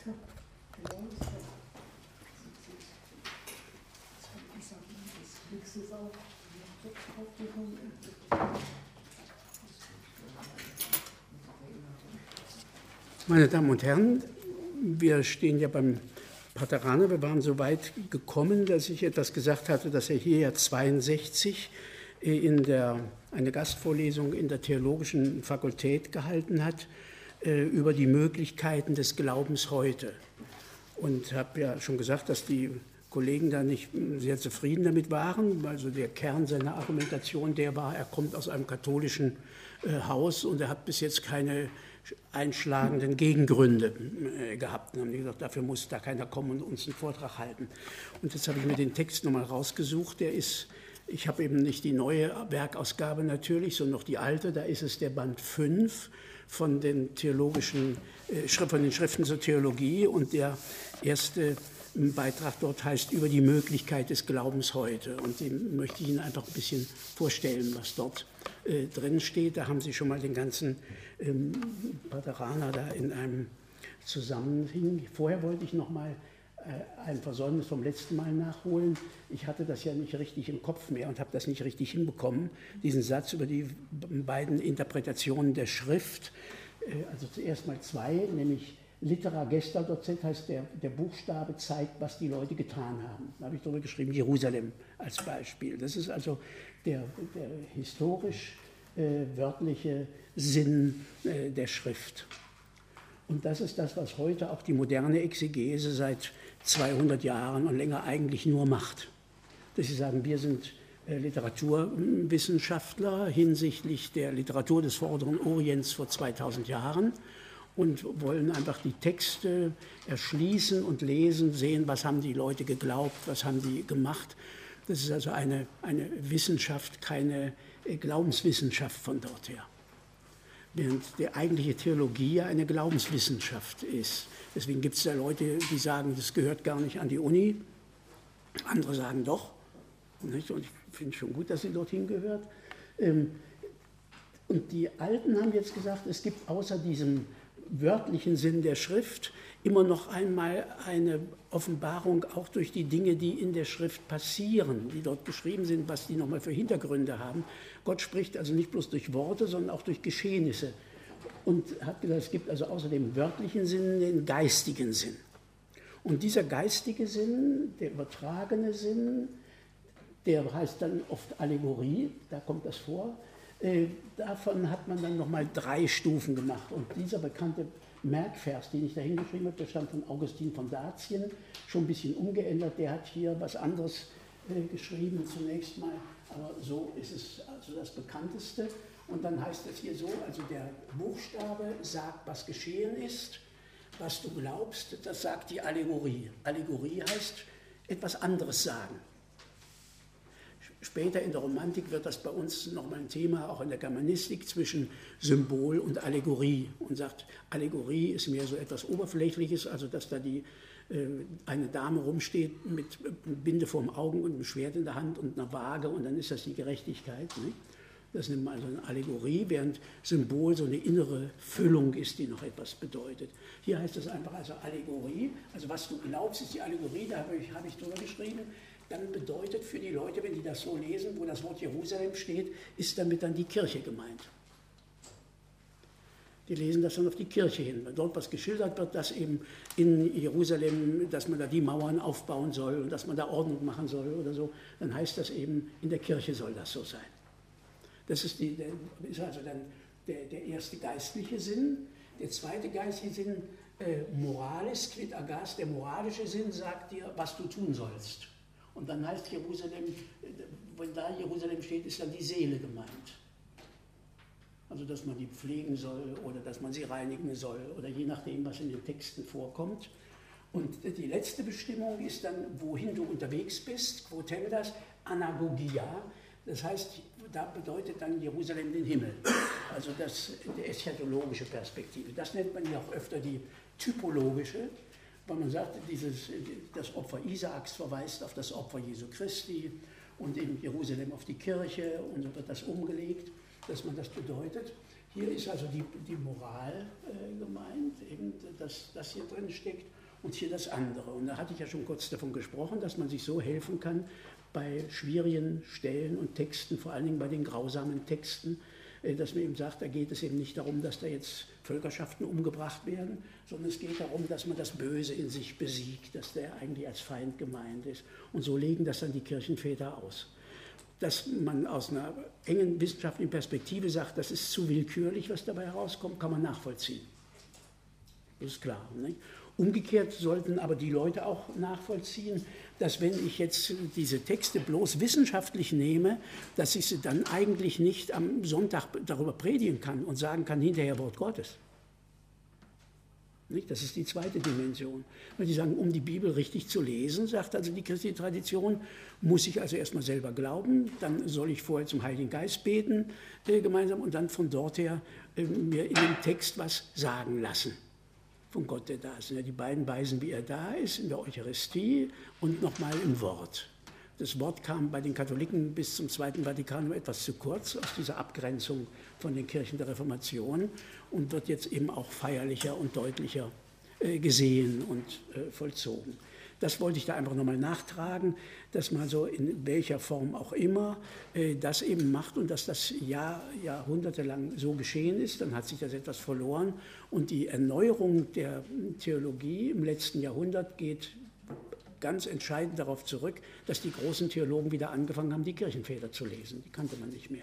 Meine Damen und Herren, wir stehen ja beim Pater Rahner. Wir waren so weit gekommen, dass ich etwas gesagt hatte, dass er hier ja 62 eine Gastvorlesung in der Theologischen Fakultät gehalten hat über die Möglichkeiten des Glaubens heute. Und habe ja schon gesagt, dass die Kollegen da nicht sehr zufrieden damit waren. Also der Kern seiner Argumentation, der war, er kommt aus einem katholischen Haus und er hat bis jetzt keine einschlagenden Gegengründe gehabt. Dann haben die gesagt, dafür muss da keiner kommen und uns einen Vortrag halten. Und jetzt habe ich mir den Text nochmal rausgesucht. Ich habe eben nicht die neue Werkausgabe natürlich, sondern noch die alte. Da ist es der Band 5 von den Schriften zur Theologie. Und der erste Beitrag dort heißt über die Möglichkeit des Glaubens heute. Und den möchte ich Ihnen einfach ein bisschen vorstellen, was dort drin steht. Da haben Sie schon mal den ganzen Pater Rahner da in einem Zusammenhang. Vorher wollte ich noch mal ein Versäumnis vom letzten Mal nachholen. Ich hatte das ja nicht richtig im Kopf mehr und habe das nicht richtig hinbekommen, diesen Satz über die beiden Interpretationen der Schrift. Also zuerst mal zwei, nämlich Litera gesta docet heißt, der Buchstabe zeigt, was die Leute getan haben. Da habe ich darüber geschrieben, Jerusalem als Beispiel. Das ist also der historisch wörtliche Sinn der Schrift. Und das ist das, was heute auch die moderne Exegese seit 200 Jahren und länger eigentlich nur macht. Dass sie sagen, wir sind Literaturwissenschaftler hinsichtlich der Literatur des Vorderen Orients vor 2000 Jahren und wollen einfach die Texte erschließen und lesen, sehen, was haben die Leute geglaubt, was haben die gemacht. Das ist also eine Wissenschaft, keine Glaubenswissenschaft von dort her. Während die eigentliche Theologie ja eine Glaubenswissenschaft ist. Deswegen gibt es da Leute, die sagen, das gehört gar nicht an die Uni. Andere sagen doch. Nicht? Und ich finde schon gut, dass sie dorthin gehört. Und die Alten haben jetzt gesagt, es gibt außer diesem wörtlichen Sinn der Schrift immer noch einmal eine Offenbarung auch durch die Dinge, die in der Schrift passieren, die dort geschrieben sind, was die nochmal für Hintergründe haben. Gott spricht also nicht bloß durch Worte, sondern auch durch Geschehnisse. Und hat gesagt, es gibt also außer dem wörtlichen Sinn den geistigen Sinn. Und dieser geistige Sinn, der übertragene Sinn, der heißt dann oft Allegorie, da kommt das vor. Davon hat man dann nochmal 3 Stufen gemacht. Und dieser bekannte Merkvers, den ich da hingeschrieben habe, der stammt von Augustin von Datien, schon ein bisschen umgeändert. Der hat hier was anderes geschrieben zunächst mal, aber so ist es also das Bekannteste. Und dann heißt es hier so, also der Buchstabe sagt, was geschehen ist, was du glaubst, das sagt die Allegorie. Allegorie heißt etwas anderes sagen. Später in der Romantik wird das bei uns nochmal ein Thema, auch in der Germanistik, zwischen Symbol und Allegorie. Und sagt, Allegorie ist mehr so etwas Oberflächliches, also dass da eine Dame rumsteht mit Binde vorm Augen und einem Schwert in der Hand und einer Waage und dann ist das die Gerechtigkeit. Nicht? Das nennt man also eine Allegorie, während Symbol so eine innere Füllung ist, die noch etwas bedeutet. Hier heißt es einfach also Allegorie, also was du glaubst, ist die Allegorie, da habe ich drüber geschrieben. Dann bedeutet für die Leute, wenn die das so lesen, wo das Wort Jerusalem steht, ist damit dann die Kirche gemeint. Die lesen das dann auf die Kirche hin. Wenn dort was geschildert wird, dass eben in Jerusalem, dass man da die Mauern aufbauen soll und dass man da Ordnung machen soll oder so, dann heißt das eben, in der Kirche soll das so sein. Das ist also dann der erste geistliche Sinn. Der zweite geistliche Sinn, Moralis quid agas, der moralische Sinn sagt dir, was du tun sollst. Und dann heißt Jerusalem, wenn da Jerusalem steht, ist dann die Seele gemeint. Also dass man die pflegen soll oder dass man sie reinigen soll oder je nachdem, was in den Texten vorkommt. Und die letzte Bestimmung ist dann, wohin du unterwegs bist, quotendas, anagogia. Das heißt, da bedeutet dann Jerusalem den Himmel. Also die eschatologische Perspektive. Das nennt man ja auch öfter die typologische, weil man sagt, das Opfer Isaaks verweist auf das Opfer Jesu Christi und in Jerusalem auf die Kirche und so wird das umgelegt, dass man das bedeutet. Hier ist also die Moral gemeint, eben das hier drin steckt. und hier das andere. Und da hatte ich ja schon kurz davon gesprochen, dass man sich so helfen kann bei schwierigen Stellen und Texten, vor allen Dingen bei den grausamen Texten, dass man eben sagt, da geht es eben nicht darum, dass da jetzt Völkerschaften umgebracht werden, sondern es geht darum, dass man das Böse in sich besiegt, dass der eigentlich als Feind gemeint ist. Und so legen das dann die Kirchenväter aus. Dass man aus einer engen wissenschaftlichen Perspektive sagt, das ist zu willkürlich, was dabei herauskommt, kann man nachvollziehen. Das ist klar. Nicht? Umgekehrt sollten aber die Leute auch nachvollziehen, dass wenn ich jetzt diese Texte bloß wissenschaftlich nehme, dass ich sie dann eigentlich nicht am Sonntag darüber predigen kann und sagen kann, hinterher Wort Gottes. Nicht? Das ist die zweite Dimension. Wenn die sagen, um die Bibel richtig zu lesen, sagt also die christliche Tradition, muss ich also erstmal selber glauben, dann soll ich vorher zum Heiligen Geist beten gemeinsam und dann von dort her mir in dem Text was sagen lassen. Von Gott, der da ist. Ja, die beiden Weisen, wie er da ist, in der Eucharistie und nochmal im Wort. Das Wort kam bei den Katholiken bis zum Zweiten Vatikanum etwas zu kurz aus dieser Abgrenzung von den Kirchen der Reformation und wird jetzt eben auch feierlicher und deutlicher gesehen und vollzogen. Das wollte ich da einfach nochmal nachtragen, dass man so in welcher Form auch immer das eben macht und dass das jahrhundertelang so geschehen ist, dann hat sich das etwas verloren und die Erneuerung der Theologie im letzten Jahrhundert geht ganz entscheidend darauf zurück, dass die großen Theologen wieder angefangen haben, die Kirchenväter zu lesen. Die kannte man nicht mehr.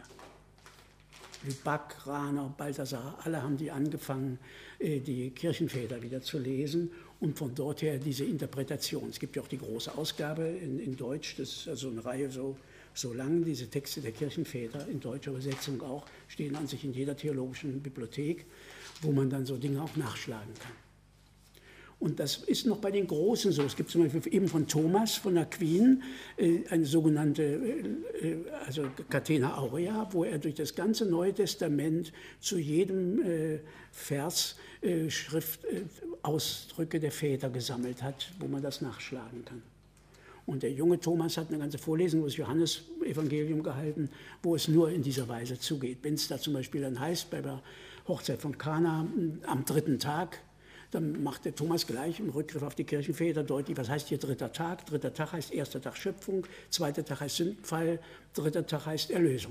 Lübak, Rahner, Balthasar, alle haben die angefangen, die Kirchenväter wieder zu lesen und von dort her diese Interpretation. Es gibt ja auch die große Ausgabe in Deutsch, das ist also eine Reihe so lang, diese Texte der Kirchenväter in deutscher Übersetzung auch, stehen an sich in jeder theologischen Bibliothek, wo man dann so Dinge auch nachschlagen kann. Und das ist noch bei den Großen so. Es gibt zum Beispiel eben von Thomas von Aquin eine sogenannte also Catena Aurea, wo er durch das ganze Neue Testament zu jedem Vers Schriftausdrücke der Väter gesammelt hat, wo man das nachschlagen kann. Und der junge Thomas hat eine ganze Vorlesung über das Johannesevangelium gehalten, wo es nur in dieser Weise zugeht. Wenn es da zum Beispiel dann heißt, bei der Hochzeit von Kana am 3. Tag, dann macht der Thomas gleich im Rückgriff auf die Kirchenväter deutlich, was heißt hier 3. Tag? 3. Tag heißt 1. Tag Schöpfung, 2. Tag heißt Sündenfall, 3. Tag heißt Erlösung.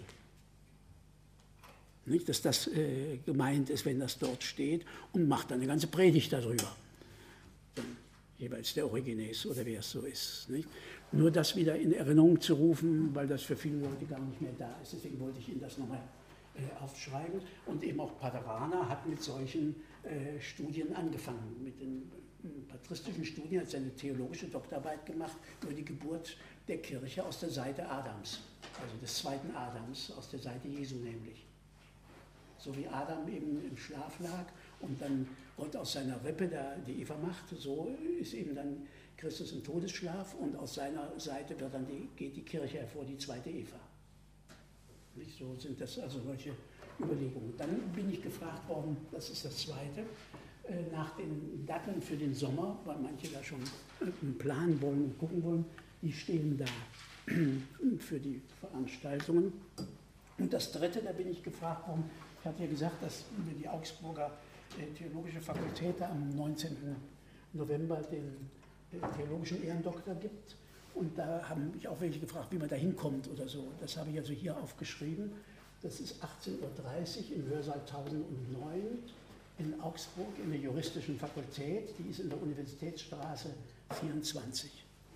Nicht, dass das gemeint ist, wenn das dort steht, und macht dann eine ganze Predigt darüber. Dann jeweils der Origenes oder wer es so ist. Nicht? Nur das wieder in Erinnerung zu rufen, weil das für viele Leute gar nicht mehr da ist. Deswegen wollte ich Ihnen das nochmal aufschreiben. Und eben auch Pater Rahner hat mit solchen Studien angefangen, mit den patristischen Studien, hat seine theologische Doktorarbeit gemacht über die Geburt der Kirche aus der Seite Adams, also des zweiten Adams, aus der Seite Jesu nämlich. So wie Adam eben im Schlaf lag und dann Gott aus seiner Rippe die Eva macht, so ist eben dann Christus im Todesschlaf und aus seiner Seite geht die Kirche hervor, die zweite Eva. Nicht? So sind das also solche Überlegungen. Dann bin ich gefragt worden, das ist das Zweite, nach den Daten für den Sommer, weil manche da schon planen wollen und gucken wollen, die stehen da für die Veranstaltungen. Und das Dritte, da bin ich gefragt worden, ich hatte ja gesagt, dass die Augsburger Theologische Fakultät am 19. November den theologischen Ehrendoktor gibt. Und da haben mich auch welche gefragt, wie man da hinkommt oder so. Das habe ich also hier aufgeschrieben. Das ist 18:30 Uhr im Hörsaal 1009 in Augsburg in der Juristischen Fakultät. Die ist in der Universitätsstraße 24.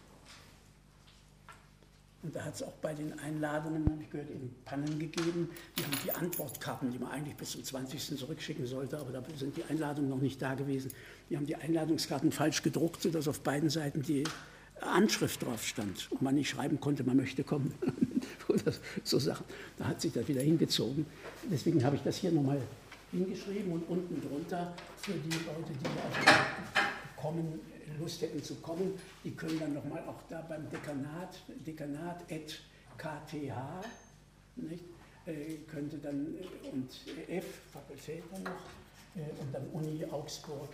Und da hat es auch bei den Einladungen, habe ich gehört, eben Pannen gegeben. Die haben die Antwortkarten, die man eigentlich bis zum 20. zurückschicken sollte, aber da sind die Einladungen noch nicht da gewesen. Die haben die Einladungskarten falsch gedruckt, sodass auf beiden Seiten die Anschrift drauf stand und man nicht schreiben konnte, man möchte kommen. Oder so Sachen. Da hat sich das wieder hingezogen. Deswegen habe ich das hier nochmal hingeschrieben und unten drunter für die Leute, die also Lust hätten zu kommen, die können dann nochmal auch da beim Dekanat@kth, nicht? Könnte dann und F, Fakultät dann noch, und dann Uni Augsburg,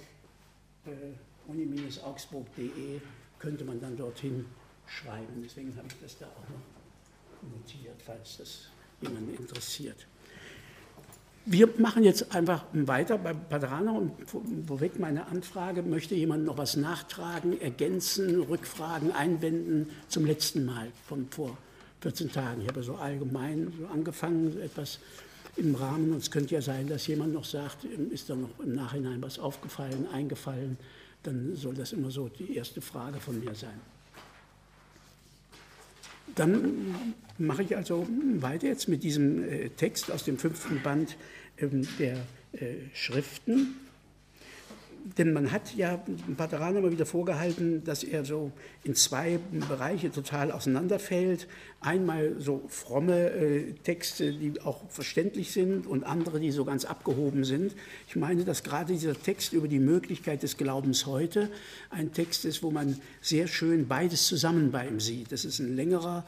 uni-augsburg.de könnte man dann dorthin schreiben. Deswegen habe ich das da auch noch notiert, falls das jemanden interessiert. Wir machen jetzt einfach weiter bei Padrana und vorweg meine Anfrage, möchte jemand noch was nachtragen, ergänzen, rückfragen, einwenden zum letzten Mal von vor 14 Tagen. Ich habe so allgemein so angefangen, etwas im Rahmen, und es könnte ja sein, dass jemand noch sagt, ist da noch im Nachhinein was aufgefallen, eingefallen, dann soll das immer so die erste Frage von mir sein. Dann mache ich also weiter jetzt mit diesem Text aus dem 5. Band der Schriften. Denn man hat ja Padrana immer wieder vorgehalten, dass er so in 2 Bereiche total auseinanderfällt. Einmal so fromme Texte, die auch verständlich sind, und andere, die so ganz abgehoben sind. Ich meine, dass gerade dieser Text über die Möglichkeit des Glaubens heute ein Text ist, wo man sehr schön beides zusammen bei ihm sieht. Das ist ein längerer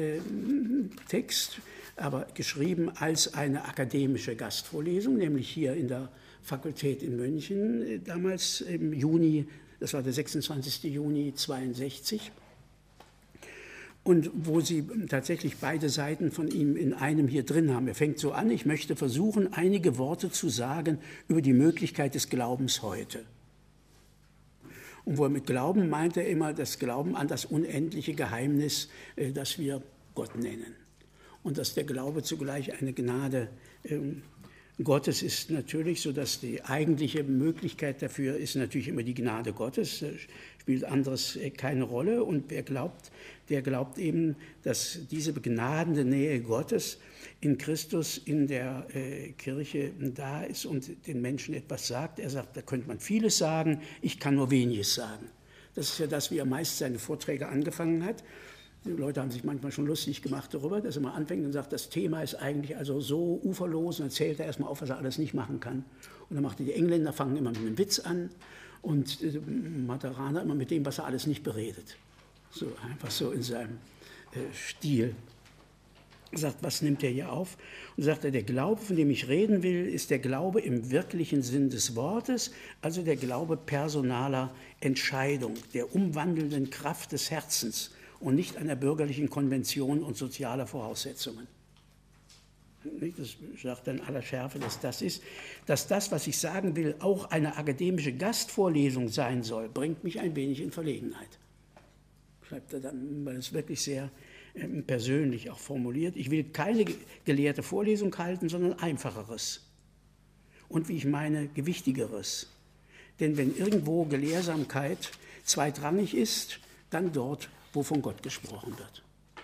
Text, aber geschrieben als eine akademische Gastvorlesung, nämlich hier in der Fakultät in München, damals im Juni, das war der 26. Juni 1962, und wo Sie tatsächlich beide Seiten von ihm in einem hier drin haben. Er fängt so an: Ich möchte versuchen, einige Worte zu sagen über die Möglichkeit des Glaubens heute. Und wo er mit Glauben meint er immer das Glauben an das unendliche Geheimnis, das wir Gott nennen. Und dass der Glaube zugleich eine Gnade Gottes ist natürlich, so dass die eigentliche Möglichkeit dafür ist natürlich immer die Gnade Gottes, spielt anderes keine Rolle. Und wer glaubt, der glaubt eben, dass diese begnadende Nähe Gottes in Christus in der Kirche da ist und den Menschen etwas sagt. Er sagt, da könnte man vieles sagen, ich kann nur weniges sagen. Das ist ja das, wie er meist seine Vorträge angefangen hat. Die Leute haben sich manchmal schon lustig gemacht darüber, dass er mal anfängt und sagt, das Thema ist eigentlich also so uferlos, und dann zählt er erstmal auf, was er alles nicht machen kann. Und dann macht er, die Engländer fangen immer mit einem Witz an und Padrana immer mit dem, was er alles nicht beredet. So einfach so in seinem Stil. Er sagt, was nimmt er hier auf? Und sagt er, der Glaube, von dem ich reden will, ist der Glaube im wirklichen Sinn des Wortes, also der Glaube personaler Entscheidung, der umwandelnden Kraft des Herzens, und nicht einer bürgerlichen Konvention und sozialer Voraussetzungen. Das sagt er in aller Schärfe, dass das ist. Dass das, was ich sagen will, auch eine akademische Gastvorlesung sein soll, bringt mich ein wenig in Verlegenheit. Schreibt er dann, weil es wirklich sehr persönlich auch formuliert. Ich will keine gelehrte Vorlesung halten, sondern einfacheres. Und wie ich meine, gewichtigeres. Denn wenn irgendwo Gelehrsamkeit zweitrangig ist, dann dort, wo von Gott gesprochen wird.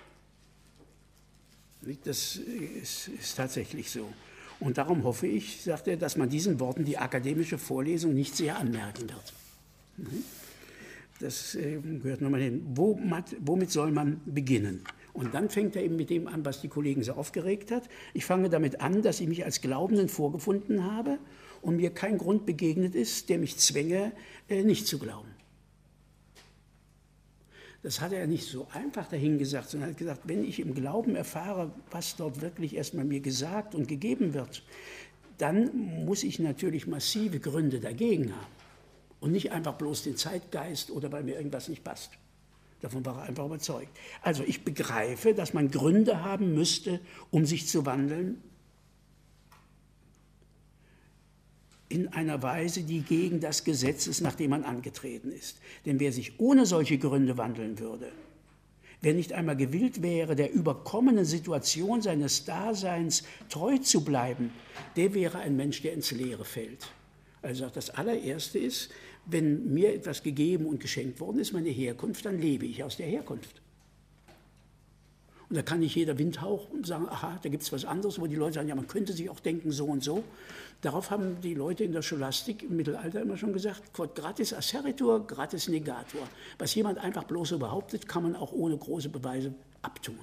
Das ist tatsächlich so. Und darum hoffe ich, sagt er, dass man diesen Worten die akademische Vorlesung nicht sehr anmerken wird. Das gehört nochmal hin. Womit soll man beginnen? Und dann fängt er eben mit dem an, was die Kollegen so aufgeregt hat. Ich fange damit an, dass ich mich als Glaubenden vorgefunden habe und mir kein Grund begegnet ist, der mich zwänge, nicht zu glauben. Das hat er nicht so einfach dahingesagt, sondern er hat gesagt, wenn ich im Glauben erfahre, was dort wirklich erstmal mir gesagt und gegeben wird, dann muss ich natürlich massive Gründe dagegen haben. Und nicht einfach bloß den Zeitgeist oder weil mir irgendwas nicht passt. Davon war er einfach überzeugt. Also ich begreife, dass man Gründe haben müsste, um sich zu wandeln, in einer Weise, die gegen das Gesetz ist, nach dem man angetreten ist. Denn wer sich ohne solche Gründe wandeln würde, wer nicht einmal gewillt wäre, der überkommenen Situation seines Daseins treu zu bleiben, der wäre ein Mensch, der ins Leere fällt. Also das allererste ist, wenn mir etwas gegeben und geschenkt worden ist, meine Herkunft, dann lebe ich aus der Herkunft. Und da kann nicht jeder Windhauch sagen, aha, da gibt es was anderes, wo die Leute sagen, ja, man könnte sich auch denken so und so. Darauf haben die Leute in der Scholastik im Mittelalter immer schon gesagt, quod gratis asseritur, gratis negator. Was jemand einfach bloß so behauptet, kann man auch ohne große Beweise abtun.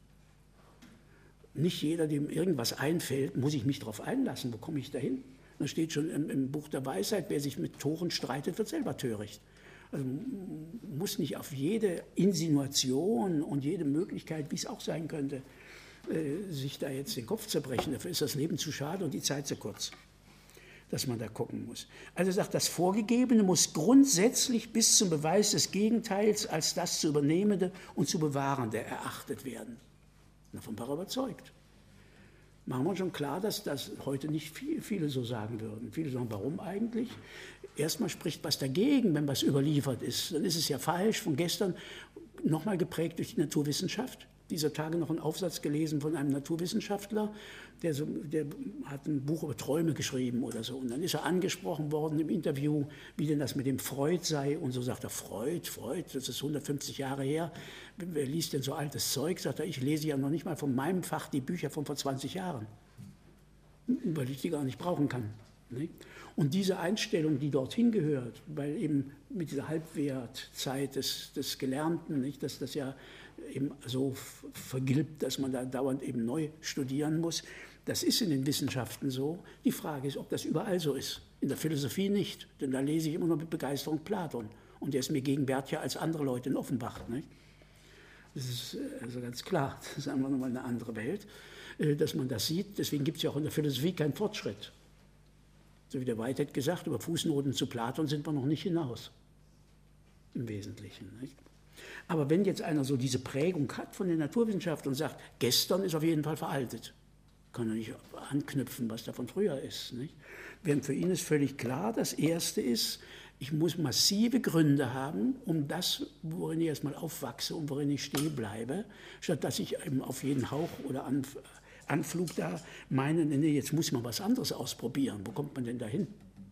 Nicht jeder, dem irgendwas einfällt, muss ich mich darauf einlassen. Wo komme ich dahin? Da steht schon im Buch der Weisheit, wer sich mit Toren streitet, wird selber töricht. Also muss nicht auf jede Insinuation und jede Möglichkeit, wie es auch sein könnte, sich da jetzt den Kopf zerbrechen. Dafür ist das Leben zu schade und die Zeit zu kurz, dass man da gucken muss. Also sagt, das Vorgegebene muss grundsätzlich bis zum Beweis des Gegenteils als das zu Übernehmende und zu Bewahrende erachtet werden. Davon war er überzeugt. machen wir uns schon klar, dass das heute nicht viele so sagen würden. Viele sagen, warum eigentlich? Erstmal spricht was dagegen, wenn was überliefert ist. Dann ist es ja falsch, von gestern nochmal geprägt durch die Naturwissenschaft. Dieser Tage noch einen Aufsatz gelesen von einem Naturwissenschaftler, der hat ein Buch über Träume geschrieben oder so. Und dann ist er angesprochen worden im Interview, wie denn das mit dem Freud sei. Und so sagt er, Freud, das ist 150 Jahre her. Wer liest denn so altes Zeug? Sagt er, ich lese ja noch nicht mal von meinem Fach die Bücher von vor 20 Jahren, weil ich die gar nicht brauchen kann. Nicht? Und diese Einstellung, die dorthin gehört, weil eben mit dieser Halbwertzeit des Gelernten, nicht, dass das ja eben so vergilbt, dass man da dauernd eben neu studieren muss, das ist in den Wissenschaften so. Die Frage ist, ob das überall so ist. In der Philosophie nicht, denn da lese ich immer noch mit Begeisterung Platon. Und der ist mir gegenwärtiger als andere Leute in Offenbach. Nicht? Das ist also ganz klar, das ist einfach nochmal eine andere Welt, dass man das sieht. Deswegen gibt es ja auch in der Philosophie keinen Fortschritt. So wie der Whitehead gesagt, über Fußnoten zu Platon sind wir noch nicht hinaus, im Wesentlichen. Nicht? Aber wenn jetzt einer so diese Prägung hat von der Naturwissenschaft und sagt, gestern ist auf jeden Fall veraltet, kann er nicht anknüpfen, was da von früher ist. Nicht? Während für ihn ist völlig klar, das Erste ist, ich muss massive Gründe haben, um das, worin ich erstmal aufwachse und worin ich stehen bleibe, statt dass ich eben auf jeden Hauch oder Anflug da meine, nee, jetzt muss man was anderes ausprobieren. Wo kommt man denn dahin?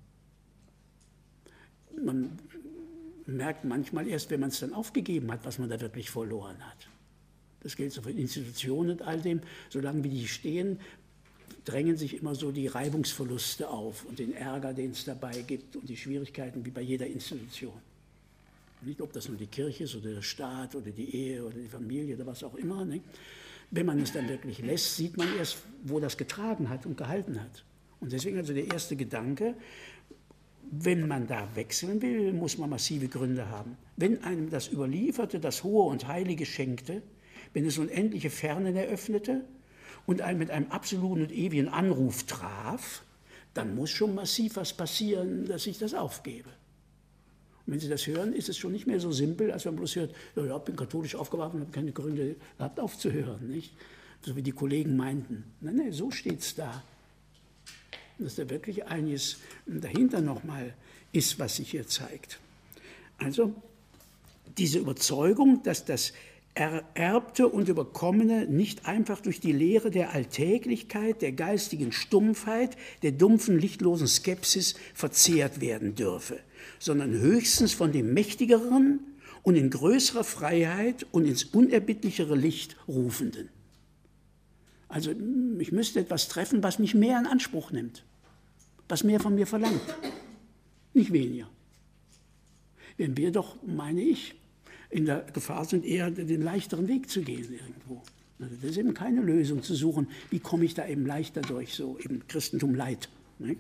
Man merkt manchmal erst, wenn man es dann aufgegeben hat, was man da wirklich verloren hat. Das gilt so für Institutionen und all dem. Solange wie die stehen, drängen sich immer so die Reibungsverluste auf und den Ärger, den es dabei gibt und die Schwierigkeiten wie bei jeder Institution. Nicht, ob das nur die Kirche ist oder der Staat oder die Ehe oder die Familie oder was auch immer. Nicht? Wenn man es dann wirklich lässt, sieht man erst, wo das getragen hat und gehalten hat. Und deswegen also der erste Gedanke, wenn man da wechseln will, muss man massive Gründe haben. Wenn einem das Überlieferte, das Hohe und Heilige schenkte, wenn es unendliche Fernen eröffnete und einen mit einem absoluten und ewigen Anruf traf, dann muss schon massiv was passieren, dass ich das aufgebe. Und wenn Sie das hören, ist es schon nicht mehr so simpel, als wenn man bloß hört, ja, ich bin katholisch aufgewachsen und habe keine Gründe gehabt, aufzuhören. Nicht? So wie die Kollegen meinten. Nein, so steht es da. Dass da wirklich einiges dahinter nochmal ist, was sich hier zeigt. Also diese Überzeugung, dass das Ererbte und Überkommene nicht einfach durch die Lehre der Alltäglichkeit, der geistigen Stumpfheit, der dumpfen, lichtlosen Skepsis verzehrt werden dürfe, sondern höchstens von dem mächtigeren und in größerer Freiheit und ins unerbittlichere Licht rufenden. Also ich müsste etwas treffen, was mich mehr in Anspruch nimmt, was mehr von mir verlangt, nicht weniger. Wenn wir doch, meine ich, in der Gefahr sind, eher den leichteren Weg zu gehen irgendwo. Also das ist eben keine Lösung zu suchen, wie komme ich da eben leichter durch, so eben Christentum Light. Nicht?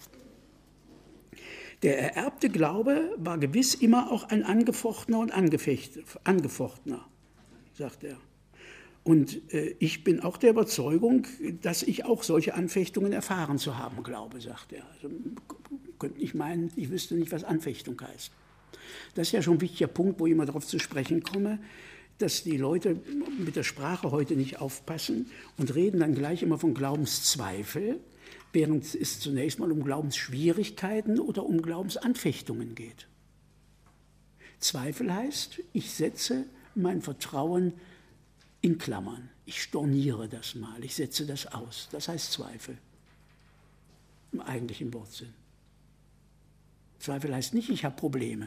Der ererbte Glaube war gewiss immer auch ein angefochtener und angefochtener, sagt er. Und ich bin auch der Überzeugung, dass ich auch solche Anfechtungen erfahren zu haben glaube, sagt er. Also, könnte nicht meinen, ich wüsste nicht, was Anfechtung heißt. Das ist ja schon ein wichtiger Punkt, wo ich immer darauf zu sprechen komme, dass die Leute mit der Sprache heute nicht aufpassen und reden dann gleich immer von Glaubenszweifel, während es zunächst mal um Glaubensschwierigkeiten oder um Glaubensanfechtungen geht. Zweifel heißt, ich setze mein Vertrauen in Klammern. Ich storniere das mal, ich setze das aus. Das heißt Zweifel, im eigentlichen Wortsinn. Zweifel heißt nicht, ich habe Probleme.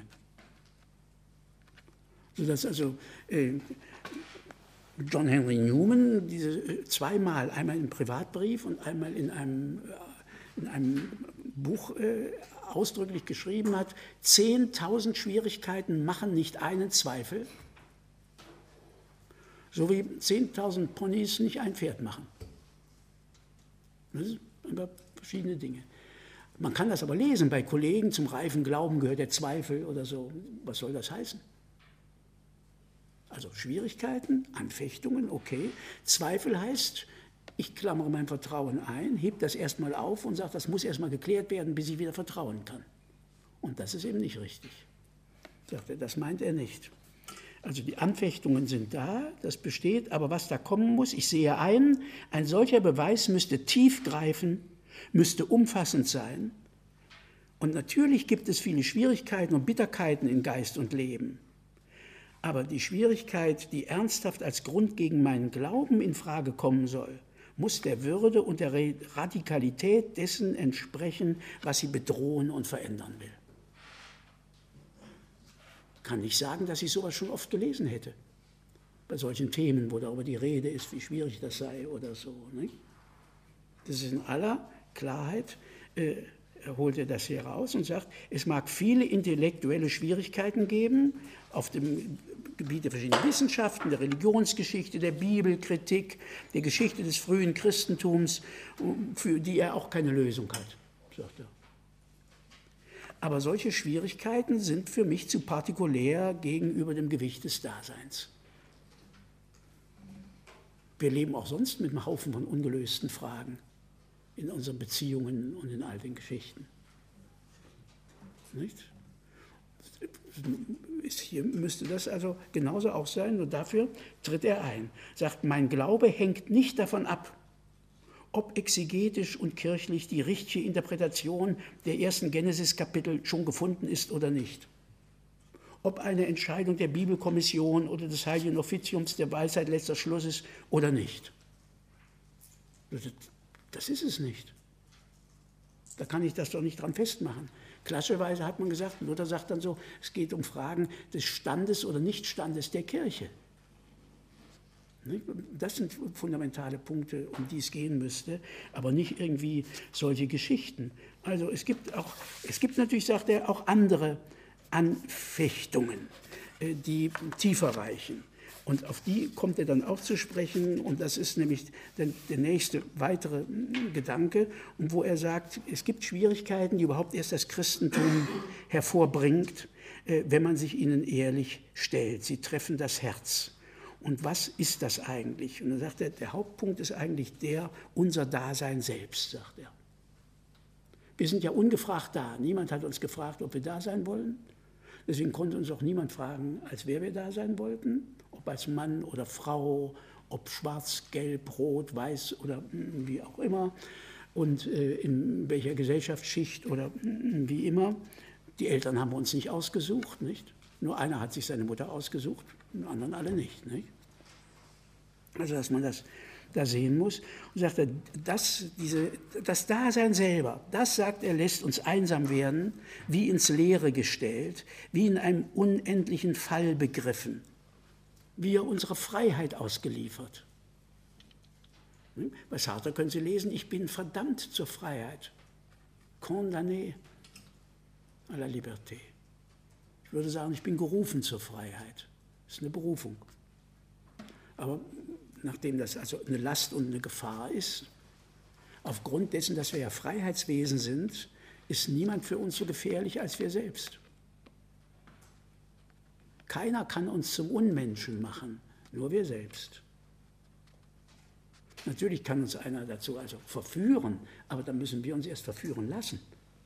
Sodass also John Henry Newman diese zweimal, einmal im Privatbrief und einmal in einem Buch ausdrücklich geschrieben hat, 10.000 Schwierigkeiten machen nicht einen Zweifel, so wie 10.000 Ponys nicht ein Pferd machen. Das sind aber verschiedene Dinge. Man kann das aber lesen bei Kollegen, zum reifen Glauben gehört der Zweifel oder so. Was soll das heißen? Also Schwierigkeiten, Anfechtungen, okay. Zweifel heißt, ich klammere mein Vertrauen ein, hebe das erstmal auf und sage, das muss erstmal geklärt werden, bis ich wieder vertrauen kann. Und das ist eben nicht richtig. Sagt er, das meint er nicht. Also die Anfechtungen sind da, das besteht, aber was da kommen muss, ich sehe ein solcher Beweis müsste tiefgreifend, müsste umfassend sein. Und natürlich gibt es viele Schwierigkeiten und Bitterkeiten in Geist und Leben. Aber die Schwierigkeit, die ernsthaft als Grund gegen meinen Glauben in Frage kommen soll, muss der Würde und der Radikalität dessen entsprechen, was sie bedrohen und verändern will. Kann nicht sagen, dass ich sowas schon oft gelesen hätte. Bei solchen Themen, wo darüber die Rede ist, wie schwierig das sei oder so. Nicht? Das ist in aller Klarheit, holt er das hier raus und sagt, es mag viele intellektuelle Schwierigkeiten geben auf dem Gebiet der verschiedenen Wissenschaften, der Religionsgeschichte, der Bibelkritik, der Geschichte des frühen Christentums, für die er auch keine Lösung hat, sagt er. Aber solche Schwierigkeiten sind für mich zu partikulär gegenüber dem Gewicht des Daseins. Wir leben auch sonst mit einem Haufen von ungelösten Fragen in unseren Beziehungen und in all den Geschichten. Nicht? Hier müsste das also genauso auch sein, und dafür tritt er ein. Sagt, mein Glaube hängt nicht davon ab, ob exegetisch und kirchlich die richtige Interpretation der ersten Genesis-Kapitel schon gefunden ist oder nicht. Ob eine Entscheidung der Bibelkommission oder des Heiligen Offiziums der Weisheit letzter Schluss ist oder nicht. Das ist es nicht. Da kann ich das doch nicht dran festmachen. Klassischerweise hat man gesagt, Luther sagt dann so, es geht um Fragen des Standes oder Nichtstandes der Kirche. Das sind fundamentale Punkte, um die es gehen müsste, aber nicht irgendwie solche Geschichten. Also es gibt natürlich, sagt er, auch andere Anfechtungen, die tiefer reichen. Und auf die kommt er dann auch zu sprechen, und das ist nämlich der nächste weitere Gedanke, und wo er sagt, es gibt Schwierigkeiten, die überhaupt erst das Christentum hervorbringt, wenn man sich ihnen ehrlich stellt. Sie treffen das Herz. Und was ist das eigentlich? Und dann sagt er, der Hauptpunkt ist eigentlich unser Dasein selbst, sagt er. Wir sind ja ungefragt da. Niemand hat uns gefragt, ob wir da sein wollen. Deswegen konnte uns auch niemand fragen, als wer wir da sein wollten. Ob als Mann oder Frau, ob schwarz, gelb, rot, weiß oder wie auch immer. Und in welcher Gesellschaftsschicht oder wie immer. Die Eltern haben wir uns nicht ausgesucht, nicht? Nur einer hat sich seine Mutter ausgesucht, die anderen alle nicht. Also, dass man das da sehen muss. Und sagt er, das Dasein selber, das, sagt er, lässt uns einsam werden, wie ins Leere gestellt, wie in einem unendlichen Fall begriffen, wie unserer Freiheit ausgeliefert. Bei Sartre können Sie lesen, ich bin verdammt zur Freiheit. Condamné à la liberté. Ich würde sagen, ich bin gerufen zur Freiheit. Das ist eine Berufung. Aber nachdem das also eine Last und eine Gefahr ist, aufgrund dessen, dass wir ja Freiheitswesen sind, ist niemand für uns so gefährlich als wir selbst. Keiner kann uns zum Unmenschen machen, nur wir selbst. Natürlich kann uns einer dazu also verführen, aber dann müssen wir uns erst verführen lassen.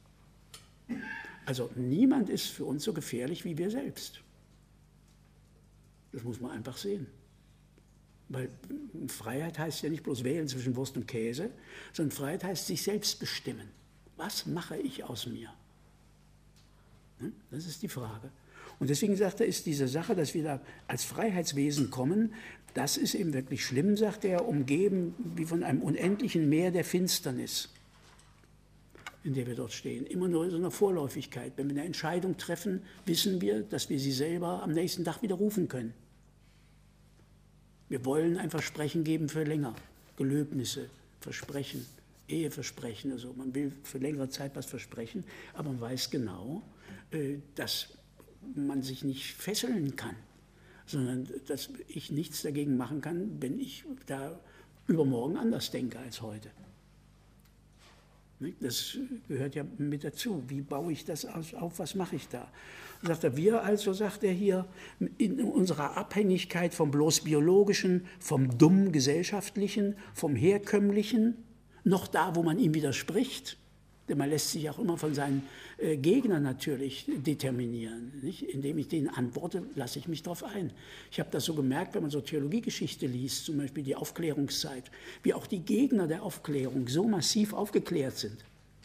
Also niemand ist für uns so gefährlich wie wir selbst. Das muss man einfach sehen. Weil Freiheit heißt ja nicht bloß wählen zwischen Wurst und Käse, sondern Freiheit heißt sich selbst bestimmen. Was mache ich aus mir? Das ist die Frage. Und deswegen sagt er, ist diese Sache, dass wir da als Freiheitswesen kommen, das ist eben wirklich schlimm, sagt er, umgeben wie von einem unendlichen Meer der Finsternis, in der wir dort stehen. Immer nur in so einer Vorläufigkeit. Wenn wir eine Entscheidung treffen, wissen wir, dass wir sie selber am nächsten Tag widerrufen können. Wir wollen ein Versprechen geben für länger. Gelöbnisse, Versprechen, Eheversprechen. Also man will für längere Zeit was versprechen, aber man weiß genau, dass man sich nicht fesseln kann, sondern dass ich nichts dagegen machen kann, wenn ich da übermorgen anders denke als heute. Das gehört ja mit dazu. Wie baue ich das auf? Was mache ich da? Und sagt er, wir also, sagt er hier, in unserer Abhängigkeit vom bloß biologischen, vom dumm gesellschaftlichen, vom herkömmlichen, noch da, wo man ihm widerspricht, Denn man lässt sich auch immer von seinen Gegnern natürlich determinieren. Nicht? Indem ich denen antworte, lasse ich mich darauf ein. Ich habe das so gemerkt, wenn man so Theologiegeschichte liest, zum Beispiel die Aufklärungszeit, wie auch die Gegner der Aufklärung so massiv aufgeklärt sind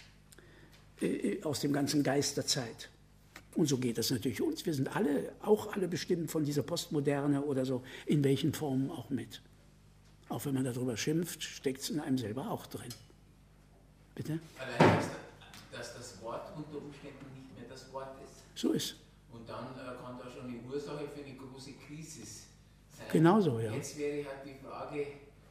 aus dem ganzen Geist der Zeit. Und so geht das natürlich uns. Wir sind auch alle bestimmt von dieser Postmoderne oder so, in welchen Formen auch mit. Auch wenn man darüber schimpft, steckt es in einem selber auch drin. Bitte? Allein, dass das Wort unter Umständen nicht mehr das Wort ist. So ist. Und dann kann da schon eine Ursache für eine große Krise sein. Genauso, ja. Jetzt wäre halt die Frage,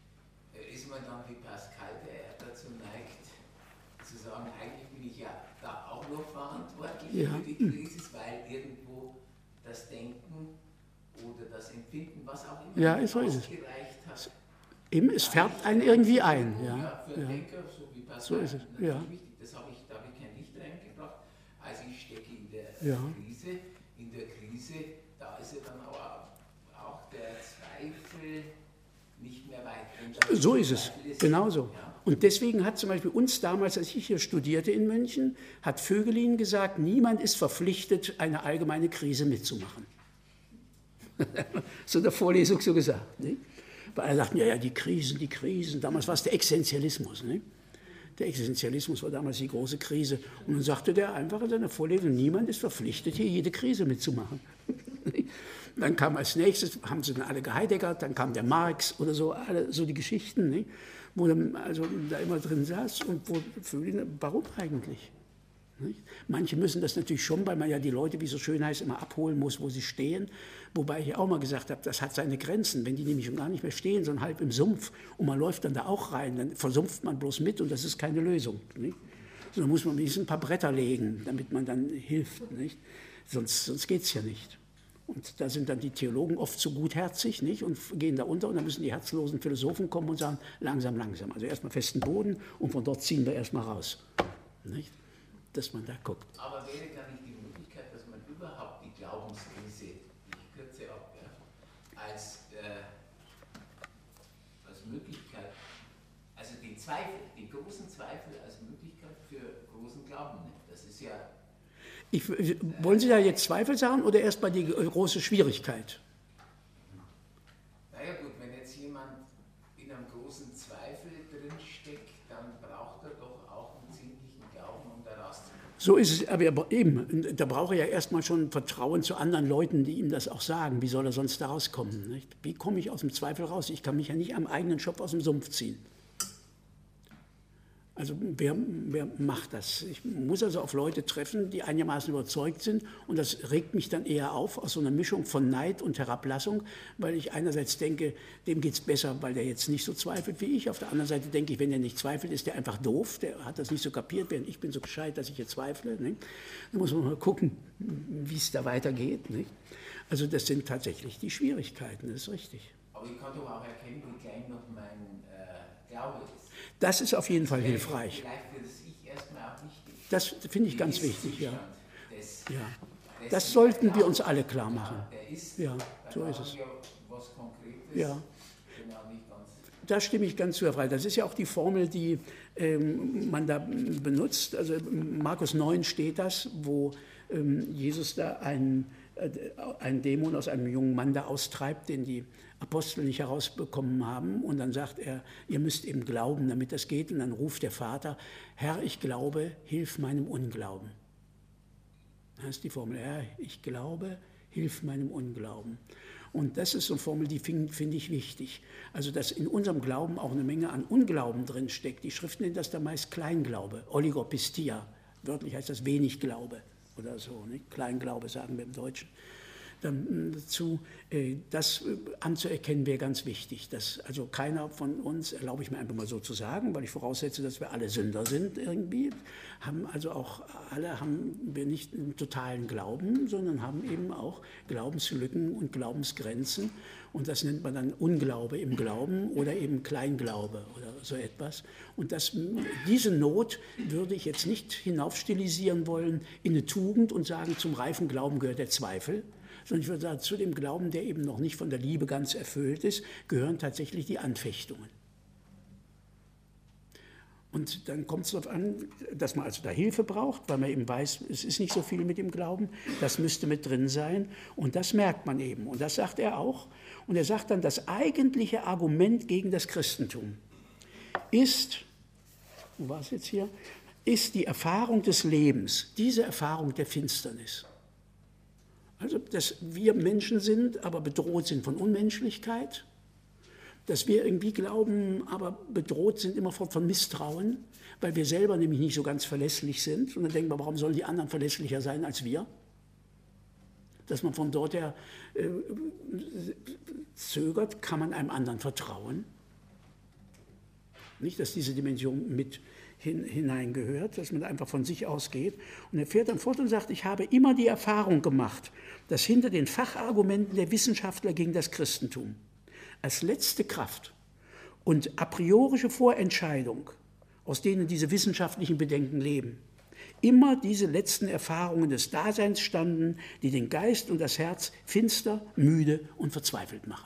ist man dann wie Pascal, der dazu neigt, zu sagen, eigentlich bin ich ja da auch noch verantwortlich für die Krise, weil irgendwo das Denken oder das Empfinden, was auch immer, so ausgereicht hat. Eben, es färbt einen irgendwie ein. Ja, für Denker, so wie Pascal. So ist es, ja. Wichtig. Da habe ich kein Licht reingebracht. Also ich stecke in der Krise. In der Krise, da ist ja dann auch der Zweifel nicht mehr weit. So ist es, genauso. Ja. Und deswegen hat zum Beispiel uns damals, als ich hier studierte in München, hat Voegelin gesagt, niemand ist verpflichtet, eine allgemeine Krise mitzumachen. So in der Vorlesung so gesagt. Nicht? Weil alle sagten, ja, die Krisen. Damals war es der Existenzialismus. Nicht? Der Existenzialismus war damals die große Krise. Und dann sagte der einfach in seiner Vorlesung, niemand ist verpflichtet, hier jede Krise mitzumachen. Dann kam als nächstes, haben sie dann alle geheideggert, dann kam der Marx oder so, alle so die Geschichten, nicht? Wo dann also da immer drin saß und warum eigentlich? Nicht? Manche müssen das natürlich schon, weil man ja die Leute, wie es so schön heißt, immer abholen muss, wo sie stehen. Wobei ich auch mal gesagt habe, das hat seine Grenzen. Wenn die nämlich schon gar nicht mehr stehen, sondern halb im Sumpf und man läuft dann da auch rein, dann versumpft man bloß mit und das ist keine Lösung. Nicht? Sondern muss man wenigstens ein paar Bretter legen, damit man dann hilft. Nicht? Sonst geht es ja nicht. Und da sind dann die Theologen oft so gutherzig, nicht? Und gehen da unter und dann müssen die herzlosen Philosophen kommen und sagen, langsam. Also erstmal festen Boden und von dort ziehen wir erstmal raus. Nicht? Dass man da guckt. Aber wäre da nicht die Möglichkeit, dass man überhaupt die Glaubenskrise, ich kürze ab, als Möglichkeit, also die großen Zweifel als Möglichkeit für großen Glauben nimmt? Das ist ja... Wollen Sie da jetzt Zweifel sagen oder erstmal die große Schwierigkeit? Naja gut, wenn jetzt jemand in einem großen Zweifel drinsteckt, dann braucht er doch auch einen ziemlichen Glauben, um da rauszukommen. So ist es, aber eben, da braucht er ja erstmal schon Vertrauen zu anderen Leuten, die ihm das auch sagen. Wie soll er sonst da rauskommen? Nicht? Wie komme ich aus dem Zweifel raus? Ich kann mich ja nicht am eigenen Schopf aus dem Sumpf ziehen. Also wer macht das? Ich muss also auf Leute treffen, die einigermaßen überzeugt sind und das regt mich dann eher auf aus so einer Mischung von Neid und Herablassung, weil ich einerseits denke, dem geht es besser, weil der jetzt nicht so zweifelt wie ich. Auf der anderen Seite denke ich, wenn der nicht zweifelt, ist der einfach doof, der hat das nicht so kapiert, während ich bin so gescheit, dass ich jetzt zweifle. Nicht? Da muss man mal gucken, wie es da weitergeht. Nicht? Also das sind tatsächlich die Schwierigkeiten, das ist richtig. Aber ich kann doch auch erkennen, wie klein noch mein Glaube ist. Das ist auf jeden Fall hilfreich. Vielleicht für das Ich erstmal auch wichtig. Das finde ich ganz wichtig, ja. Das sollten wir uns alle klar machen. Ja, so ist es. Ja. Da stimme ich ganz zu, Herr Frey. Das ist ja auch die Formel, die man da benutzt. Also in Markus 9 steht das, wo Jesus da einen Dämon aus einem jungen Mann da austreibt, den die Apostel nicht herausbekommen haben. Und dann sagt er, ihr müsst eben glauben, damit das geht. Und dann ruft der Vater, Herr, ich glaube, hilf meinem Unglauben. Das ist die Formel, Herr, ich glaube, hilf meinem Unglauben. Und das ist so eine Formel, die finde ich wichtig. Also, dass in unserem Glauben auch eine Menge an Unglauben drin steckt. Die Schrift nennt das da meist Kleinglaube, Oligopistia. Wörtlich heißt das wenig Glaube oder so. Nicht? Kleinglaube sagen wir im Deutschen. Dazu, das anzuerkennen, wäre ganz wichtig. Dass also keiner von uns, erlaube ich mir einfach mal so zu sagen, weil ich voraussetze, dass wir alle Sünder sind irgendwie, haben wir nicht einen totalen Glauben, sondern haben eben auch Glaubenslücken und Glaubensgrenzen. Und das nennt man dann Unglaube im Glauben oder eben Kleinglaube oder so etwas. Und diese Not würde ich jetzt nicht hinaufstilisieren wollen in eine Tugend und sagen, zum reifen Glauben gehört der Zweifel, sondern ich würde sagen, zu dem Glauben, der eben noch nicht von der Liebe ganz erfüllt ist, gehören tatsächlich die Anfechtungen. Und dann kommt es darauf an, dass man also da Hilfe braucht, weil man eben weiß, es ist nicht so viel mit dem Glauben, das müsste mit drin sein. Und das merkt man eben. Und das sagt er auch. Und er sagt dann, das eigentliche Argument gegen das Christentum ist, wo war es jetzt hier, ist die Erfahrung des Lebens, diese Erfahrung der Finsternis. Also, dass wir Menschen sind, aber bedroht sind von Unmenschlichkeit, dass wir irgendwie glauben, aber bedroht sind immerfort von Misstrauen, weil wir selber nämlich nicht so ganz verlässlich sind. Und dann denken wir, warum sollen die anderen verlässlicher sein als wir? Dass man von dort her zögert, kann man einem anderen vertrauen. Nicht, dass diese Dimension mit hineingehört, dass man einfach von sich ausgeht. Und er fährt dann fort und sagt, ich habe immer die Erfahrung gemacht, dass hinter den Fachargumenten der Wissenschaftler gegen das Christentum als letzte Kraft und a priorische Vorentscheidung, aus denen diese wissenschaftlichen Bedenken leben, immer diese letzten Erfahrungen des Daseins standen, die den Geist und das Herz finster, müde und verzweifelt machen.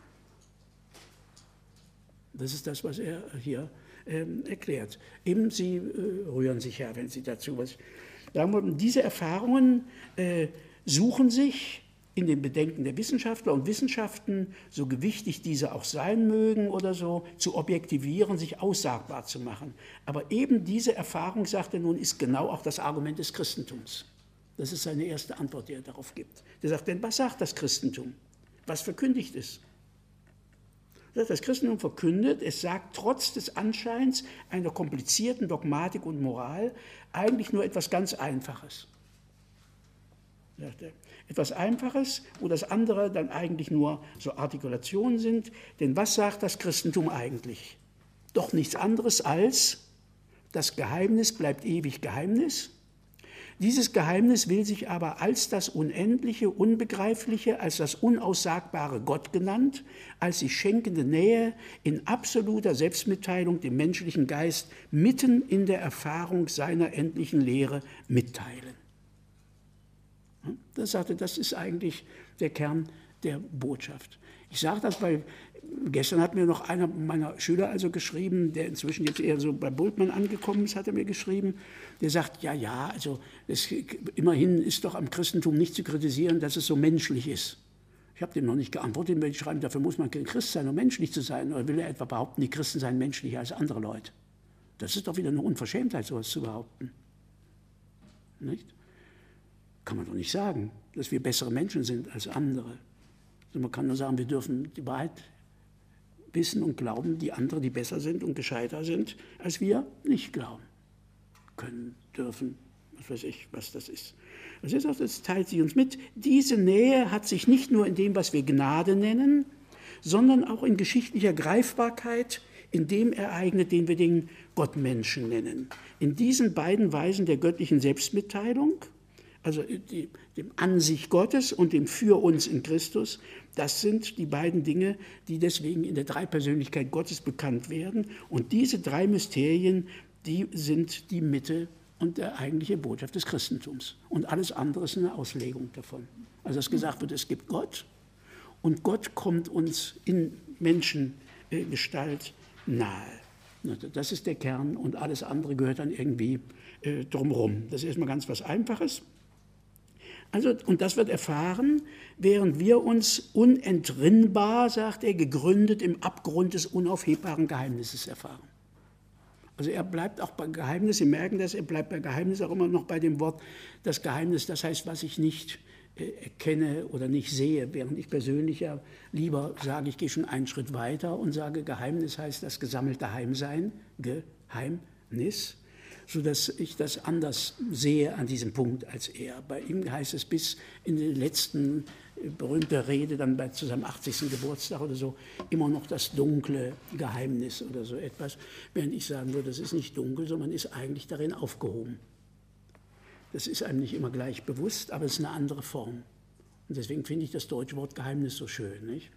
Das ist das, was er hier erklärt. Eben, Sie rühren sich her, wenn Sie dazu was sagen. Diese Erfahrungen suchen sich in den Bedenken der Wissenschaftler und Wissenschaften, so gewichtig diese auch sein mögen oder so, zu objektivieren, sich aussagbar zu machen. Aber eben diese Erfahrung, sagt er nun, ist genau auch das Argument des Christentums. Das ist seine erste Antwort, die er darauf gibt. Der sagt, denn was sagt das Christentum? Was verkündigt es? Das Christentum verkündet, es sagt trotz des Anscheins einer komplizierten Dogmatik und Moral eigentlich nur etwas ganz Einfaches. Sagt er. Etwas Einfaches, wo das andere dann eigentlich nur so Artikulationen sind. Denn was sagt das Christentum eigentlich? Doch nichts anderes als, das Geheimnis bleibt ewig Geheimnis. Dieses Geheimnis will sich aber als das Unendliche, Unbegreifliche, als das Unaussagbare Gott genannt, als die schenkende Nähe in absoluter Selbstmitteilung dem menschlichen Geist mitten in der Erfahrung seiner endlichen Lehre mitteilen. Das sagte, das ist eigentlich der Kern der Botschaft. Ich sage das, weil gestern hat mir noch einer meiner Schüler also geschrieben, der inzwischen jetzt eher so bei Bultmann angekommen ist, hat er mir geschrieben, der sagt, ja, also immerhin ist doch am Christentum nicht zu kritisieren, dass es so menschlich ist. Ich habe dem noch nicht geantwortet, wenn ich schreibe, dafür muss man kein Christ sein, um menschlich zu sein. Oder will er etwa behaupten, die Christen seien menschlicher als andere Leute? Das ist doch wieder eine Unverschämtheit, sowas zu behaupten. Nicht? Kann man doch nicht sagen, dass wir bessere Menschen sind als andere. Also man kann nur sagen, wir dürfen die Wahrheit wissen und glauben, die andere, die besser sind und gescheiter sind, als wir, nicht glauben können, dürfen, was weiß ich, was das ist. Also er sagt, das teilt sie uns mit. Diese Nähe hat sich nicht nur in dem, was wir Gnade nennen, sondern auch in geschichtlicher Greifbarkeit, in dem ereignet, den wir den Gottmenschen nennen. In diesen beiden Weisen der göttlichen Selbstmitteilung, also dem An sich Gottes und dem Für uns in Christus, das sind die beiden Dinge, die deswegen in der Dreipersönlichkeit Gottes bekannt werden. Und diese drei Mysterien, die sind die Mitte und der eigentliche Botschaft des Christentums. Und alles andere ist eine Auslegung davon. Also dass gesagt wird, es gibt Gott und Gott kommt uns in Menschengestalt nahe. Das ist der Kern und alles andere gehört dann irgendwie drumherum. Das ist erstmal ganz was Einfaches. Also, und das wird erfahren, während wir uns unentrinnbar, sagt er, gegründet im Abgrund des unaufhebbaren Geheimnisses erfahren. Also er bleibt auch bei Geheimnis, Sie merken das, er bleibt bei Geheimnis auch immer noch bei dem Wort, das Geheimnis, das heißt, was ich nicht erkenne oder nicht sehe, während ich persönlich ja lieber sage, ich gehe schon einen Schritt weiter und sage, Geheimnis heißt das gesammelte Heimsein, Geheimnis, sodass ich das anders sehe an diesem Punkt als er. Bei ihm heißt es bis in die letzten berühmte Rede, dann zu seinem 80. Geburtstag oder so, immer noch das dunkle Geheimnis oder so etwas, während ich sagen würde, das ist nicht dunkel, sondern man ist eigentlich darin aufgehoben. Das ist einem nicht immer gleich bewusst, aber es ist eine andere Form. Und deswegen finde ich das deutsche Wort Geheimnis so schön, nicht?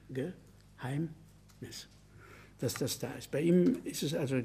Geheimnis, dass das da ist. Bei ihm ist es also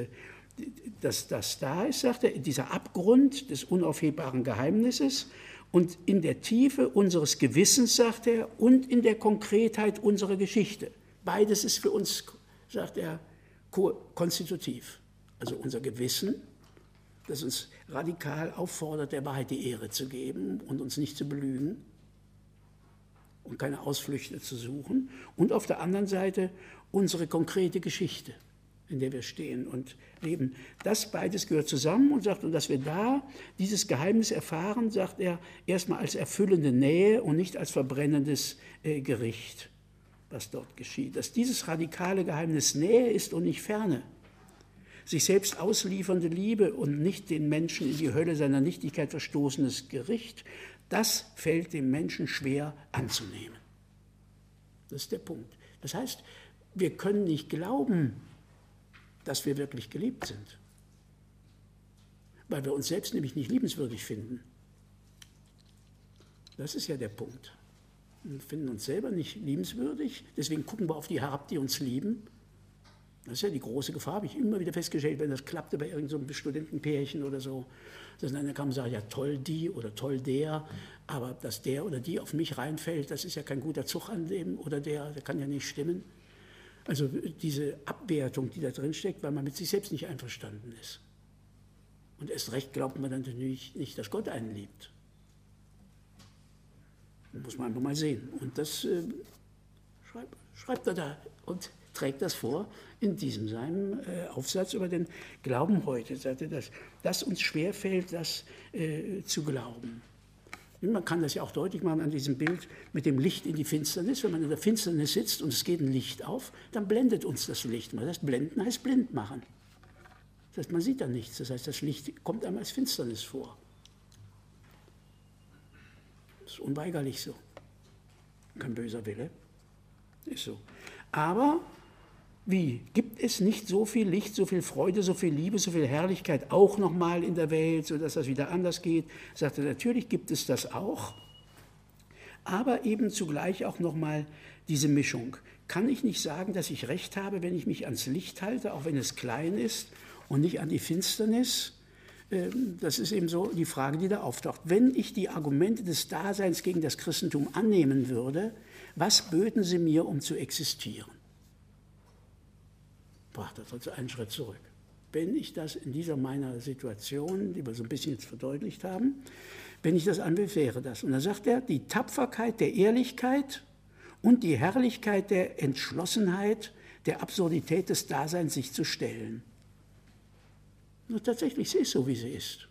dass das da ist, sagt er, dieser Abgrund des unaufhebbaren Geheimnisses und in der Tiefe unseres Gewissens, sagt er, und in der Konkretheit unserer Geschichte. Beides ist für uns, sagt er, konstitutiv. also unser Gewissen, das uns radikal auffordert, der Wahrheit die Ehre zu geben und uns nicht zu belügen und keine Ausflüchte zu suchen. Und auf der anderen Seite unsere konkrete Geschichte, in der wir stehen und leben. Das beides gehört zusammen und sagt, und dass wir da dieses Geheimnis erfahren, sagt er, erstmal als erfüllende Nähe und nicht als verbrennendes Gericht, was dort geschieht. Dass dieses radikale Geheimnis Nähe ist und nicht Ferne. Sich selbst ausliefernde Liebe und nicht den Menschen in die Hölle seiner Nichtigkeit verstoßenes Gericht, das fällt dem Menschen schwer anzunehmen. Das ist der Punkt. Das heißt, wir können nicht glauben, dass wir wirklich geliebt sind, weil wir uns selbst nämlich nicht liebenswürdig finden. Das ist ja der Punkt. Wir finden uns selber nicht liebenswürdig, deswegen gucken wir auf die herab, die uns lieben. Das ist ja die große Gefahr, habe ich immer wieder festgestellt, wenn das klappte bei irgendeinem Studentenpärchen oder so. Dann kam und sagte, ja toll die oder toll der, aber dass der oder die auf mich reinfällt, das ist ja kein guter Zug an dem oder der kann ja nicht stimmen. Also diese Abwertung, die da drin steckt, weil man mit sich selbst nicht einverstanden ist. Und erst recht glaubt man dann natürlich nicht, dass Gott einen liebt. Das muss man einfach mal sehen. Und das schreibt er da und trägt das vor in diesem seinem Aufsatz über den Glauben heute. Sagt er, dass uns schwerfällt, das zu glauben. Und man kann das ja auch deutlich machen an diesem Bild mit dem Licht in die Finsternis. Wenn man in der Finsternis sitzt und es geht ein Licht auf, dann blendet uns das Licht. Das heißt, blenden heißt blind machen. Das heißt, man sieht dann nichts. Das heißt, das Licht kommt einem als Finsternis vor. Das ist unweigerlich so. Kein böser Wille. Ist so. Aber wie? Gibt es nicht so viel Licht, so viel Freude, so viel Liebe, so viel Herrlichkeit auch nochmal in der Welt, sodass das wieder anders geht? Sagt er, natürlich gibt es das auch, aber eben zugleich auch nochmal diese Mischung. Kann ich nicht sagen, dass ich recht habe, wenn ich mich ans Licht halte, auch wenn es klein ist, und nicht an die Finsternis? Das ist eben so die Frage, die da auftaucht. Wenn ich die Argumente des Daseins gegen das Christentum annehmen würde, was böten sie mir, um zu existieren? Brachte das also einen Schritt zurück. Wenn ich das in dieser meiner Situation, die wir so ein bisschen jetzt verdeutlicht haben, wenn ich das anwende, wäre das. Und dann sagt er, die Tapferkeit der Ehrlichkeit und die Herrlichkeit der Entschlossenheit, der Absurdität des Daseins sich zu stellen. Und tatsächlich, sie ist so, wie sie ist.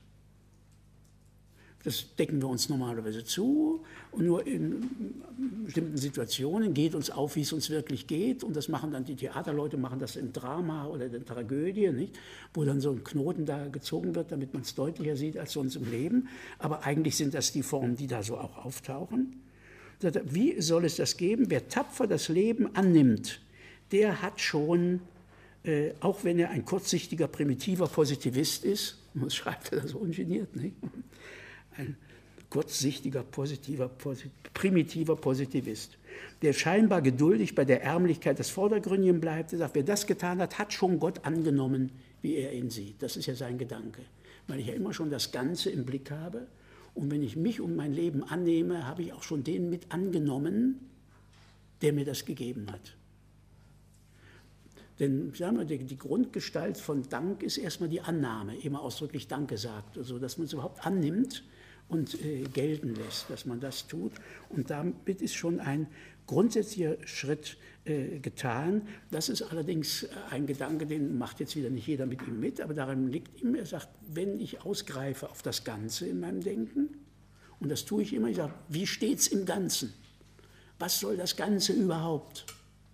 Das decken wir uns normalerweise zu und nur in bestimmten Situationen geht uns auf, wie es uns wirklich geht. Und das machen dann die Theaterleute, machen das im Drama oder in der Tragödie, nicht? Wo dann so ein Knoten da gezogen wird, damit man es deutlicher sieht als sonst im Leben. Aber eigentlich sind das die Formen, die da so auch auftauchen. Wie soll es das geben? Wer tapfer das Leben annimmt, der hat schon, auch wenn er ein kurzsichtiger, primitiver Positivist ist, das schreibt er da so ungeniert, nicht? Ein kurzsichtiger, primitiver Positivist, der scheinbar geduldig bei der Ärmlichkeit des Vordergründigen bleibt. Er sagt, wer das getan hat, hat schon Gott angenommen, wie er ihn sieht. Das ist ja sein Gedanke. Weil ich ja immer schon das Ganze im Blick habe. Und wenn ich mich und mein Leben annehme, habe ich auch schon den mit angenommen, der mir das gegeben hat. Denn sagen wir, die Grundgestalt von Dank ist erstmal die Annahme, immer ausdrücklich Danke sagt, also dass man es überhaupt annimmt und gelten lässt, dass man das tut. Und damit ist schon ein grundsätzlicher Schritt getan. Das ist allerdings ein Gedanke, den macht jetzt wieder nicht jeder mit ihm mit, aber daran liegt ihm, er sagt, wenn ich ausgreife auf das Ganze in meinem Denken, und das tue ich immer, ich sage, wie steht es im Ganzen? Was soll das Ganze überhaupt?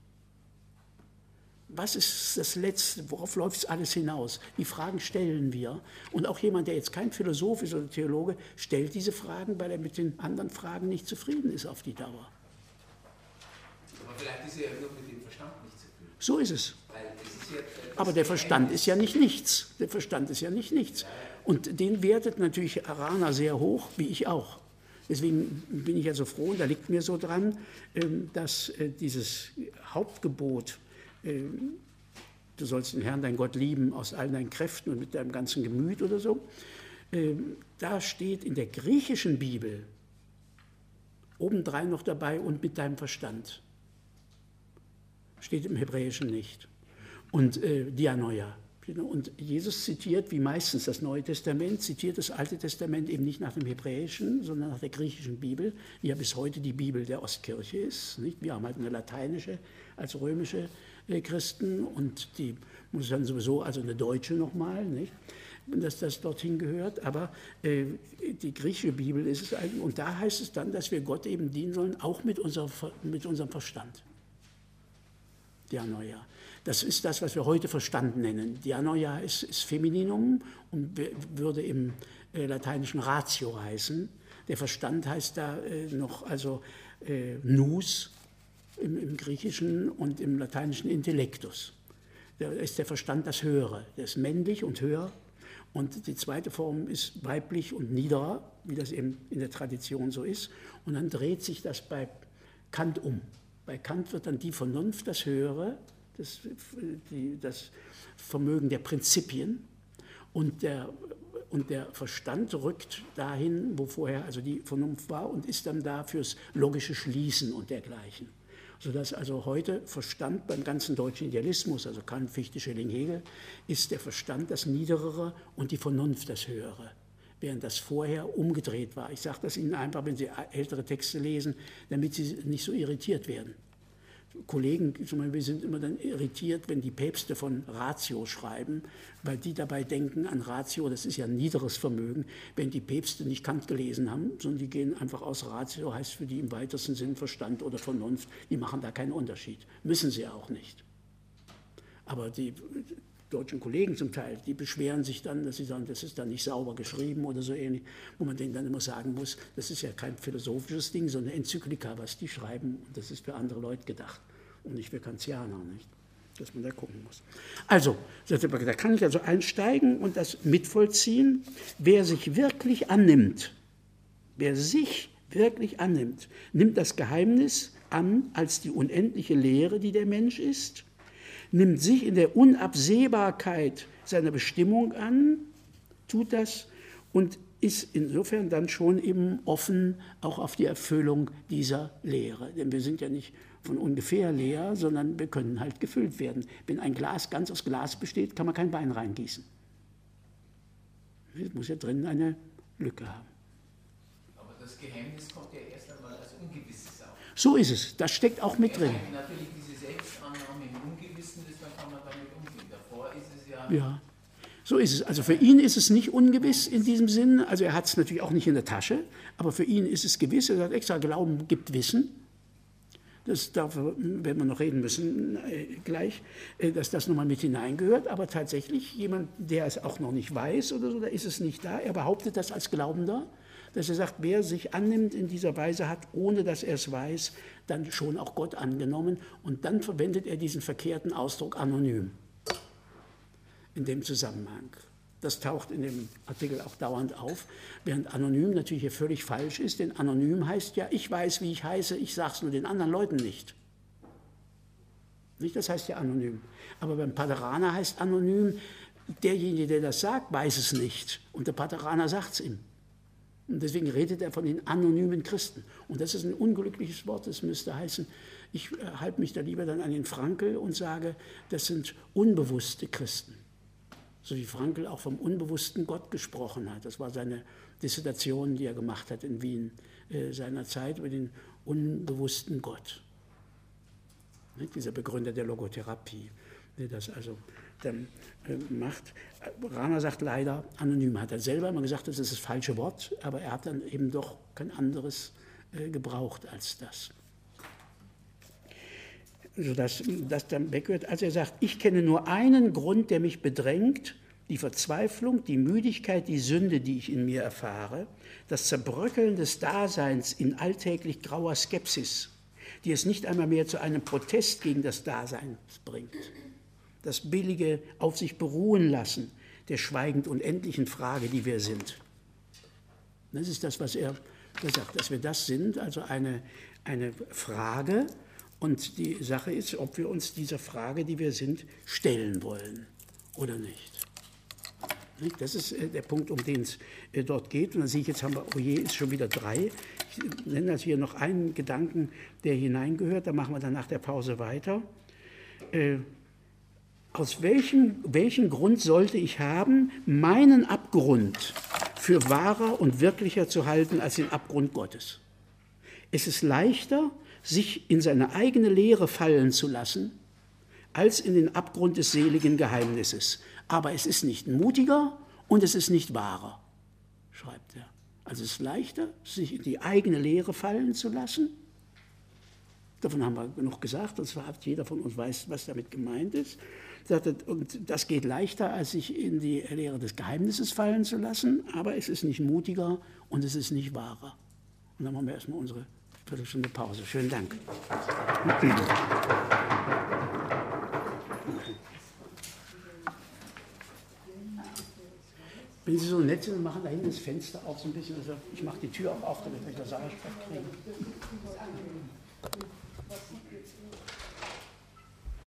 Was ist das Letzte? Worauf läuft es alles hinaus? Die Fragen stellen wir. Und auch jemand, der jetzt kein Philosoph ist oder Theologe, stellt diese Fragen, weil er mit den anderen Fragen nicht zufrieden ist auf die Dauer. Aber vielleicht ist er ja nur mit dem Verstand nicht zufrieden. So ist es. Weil es ist ja, aber der Verstand ist ja nicht nichts. Der Verstand ist ja nicht nichts. Und den wertet natürlich Arana sehr hoch, wie ich auch. Deswegen bin ich ja so froh, und da liegt mir so dran, dass dieses Hauptgebot, du sollst den Herrn, dein Gott, lieben aus allen deinen Kräften und mit deinem ganzen Gemüt oder so. Da steht in der griechischen Bibel obendrein noch dabei und mit deinem Verstand. Steht im Hebräischen nicht. Und Dianoia. Und Jesus zitiert, wie meistens das Neue Testament, zitiert das Alte Testament eben nicht nach dem Hebräischen, sondern nach der griechischen Bibel, die ja bis heute die Bibel der Ostkirche ist. Nicht? Wir haben halt eine lateinische als römische Christen und die muss dann sowieso, also eine deutsche nochmal, nicht? Dass das dorthin gehört, aber die griechische Bibel ist es eigentlich, und da heißt es dann, dass wir Gott eben dienen sollen, auch mit unserem Verstand. Dianoia. Das ist das, was wir heute Verstand nennen. Dianoia ist Femininum und würde im lateinischen Ratio heißen. Der Verstand heißt da noch also Nous im Griechischen und im Lateinischen Intellectus. Da ist der Verstand das Höhere. Der ist männlich und höher. Und die zweite Form ist weiblich und niederer, wie das eben in der Tradition so ist. Und dann dreht sich das bei Kant um. Bei Kant wird dann die Vernunft das Höhere, das Vermögen der Prinzipien, und der Verstand rückt dahin, wo vorher also die Vernunft war, und ist dann da fürs logische Schließen und dergleichen. Sodass also heute Verstand beim ganzen deutschen Idealismus, also Kant, Fichte, Schelling, Hegel, ist der Verstand das Niederere und die Vernunft das Höhere, während das vorher umgedreht war. Ich sage das Ihnen einfach, wenn Sie ältere Texte lesen, damit Sie nicht so irritiert werden. Kollegen, zum Beispiel, sind immer dann irritiert, wenn die Päpste von Ratio schreiben, weil die dabei denken an Ratio, das ist ja ein niederes Vermögen, wenn die Päpste nicht Kant gelesen haben, sondern die gehen einfach aus Ratio, heißt für die im weitesten Sinn Verstand oder Vernunft, die machen da keinen Unterschied. Müssen sie auch nicht. Aber die deutschen Kollegen zum Teil, die beschweren sich dann, dass sie sagen, das ist dann nicht sauber geschrieben oder so ähnlich, wo man denen dann immer sagen muss, das ist ja kein philosophisches Ding, sondern eine Enzyklika, was die schreiben, und das ist für andere Leute gedacht und nicht für Kantianer, nicht? Dass man da gucken muss. Also, da kann ich also einsteigen und das mitvollziehen. Wer sich wirklich annimmt, nimmt das Geheimnis an als die unendliche Lehre, die der Mensch ist, nimmt sich in der Unabsehbarkeit seiner Bestimmung an, tut das und ist insofern dann schon eben offen auch auf die Erfüllung dieser Lehre. Denn wir sind ja nicht von ungefähr leer, sondern wir können halt gefüllt werden. Wenn ein Glas ganz aus Glas besteht, kann man kein Wein reingießen. Es muss ja drinnen eine Lücke haben. Aber das Geheimnis kommt ja erst einmal als Ungewisses auf. So ist es, das steckt auch mit drin. Natürlich diese Selbstannahme im Ungewissen ist, dann kann man damit umgehen. Davor ist es ja... Ja, so ist es. Also für ihn ist es nicht ungewiss in diesem Sinn. Also er hat es natürlich auch nicht in der Tasche, aber für ihn ist es gewiss. Er sagt extra, Glauben gibt Wissen. Darüber werden wir noch reden müssen gleich, dass das nochmal mit hineingehört. Aber tatsächlich, jemand, der es auch noch nicht weiß oder so, da ist es nicht da. Er behauptet das als Glaubender, dass er sagt, wer sich annimmt in dieser Weise, hat, ohne dass er es weiß, dann schon auch Gott angenommen. Und dann verwendet er diesen verkehrten Ausdruck anonym in dem Zusammenhang. Das taucht in dem Artikel auch dauernd auf, während anonym natürlich hier völlig falsch ist, denn anonym heißt ja, ich weiß, wie ich heiße, ich sage es nur den anderen Leuten nicht. Das heißt ja anonym. Aber beim Pateraner heißt anonym, derjenige, der das sagt, weiß es nicht. Und der Pateraner sagt es ihm. Und deswegen redet er von den anonymen Christen. Und das ist ein unglückliches Wort, das müsste heißen, ich halte mich da lieber dann an den Frankl und sage, das sind unbewusste Christen. So wie Frankl auch vom unbewussten Gott gesprochen hat. Das war seine Dissertation, die er gemacht hat in Wien seinerzeit über den unbewussten Gott. Dieser Begründer der Logotherapie, der das also dann macht. Rahner sagt leider, anonym hat er selber immer gesagt, das ist das falsche Wort, aber er hat dann eben doch kein anderes gebraucht als das. Sodass das dann weggehört. Also er sagt, ich kenne nur einen Grund, der mich bedrängt, die Verzweiflung, die Müdigkeit, die Sünde, die ich in mir erfahre, das Zerbröckeln des Daseins in alltäglich grauer Skepsis, die es nicht einmal mehr zu einem Protest gegen das Dasein bringt. Das billige auf sich beruhen lassen der schweigend unendlichen Frage, die wir sind. Das ist das, was er sagt, dass wir das sind, also eine Frage. Und die Sache ist, ob wir uns dieser Frage, die wir sind, stellen wollen oder nicht. Das ist der Punkt, um den es dort geht. Und dann sehe ich, jetzt haben wir, oh je, ist schon wieder 3. Ich nenne das hier noch einen Gedanken, der hineingehört. Da machen wir dann nach der Pause weiter. aus welchen Grund sollte ich haben, meinen Abgrund für wahrer und wirklicher zu halten als den Abgrund Gottes? Es ist leichter, sich in seine eigene Lehre fallen zu lassen, als in den Abgrund des seligen Geheimnisses. Aber es ist nicht mutiger und es ist nicht wahrer, schreibt er. Also es ist leichter, sich in die eigene Lehre fallen zu lassen. Davon haben wir genug gesagt, und zwar hat jeder von uns weiß, was damit gemeint ist. Und das geht leichter, als sich in die Lehre des Geheimnisses fallen zu lassen, aber es ist nicht mutiger und es ist nicht wahrer. Und dann machen wir erstmal unsere Viertelstunde Pause. Schönen Dank. Wenn Sie so nett sind, machen da hinten das Fenster auf so ein bisschen. Also ich mache die Tür auch auf, damit wir das Sauerstoff kriegen.